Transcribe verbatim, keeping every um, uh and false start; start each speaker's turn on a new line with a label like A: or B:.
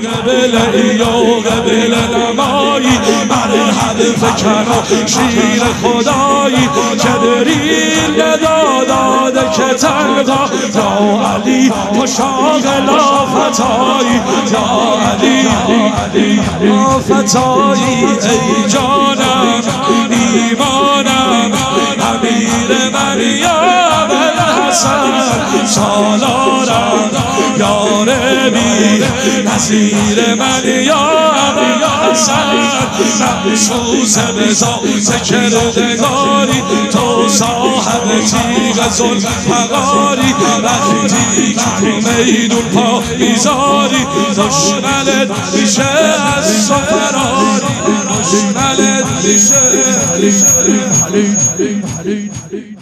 A: قبل یا قبل نمایی مرحب فکر شیر خدایی که دریل نداداده که تنها یا علی تو شاغلا فتایی یا علی فتایی ای جانم ایمانم امیر مریم الحسن سالارم یا ربی نظیر من یا الحسن مبسوس به ذات کردگاری تو صاحب تیغ ذوالفقاری وقتی که میدون پا میذاری دشمنت میشه از تو فراری دشمنت میشه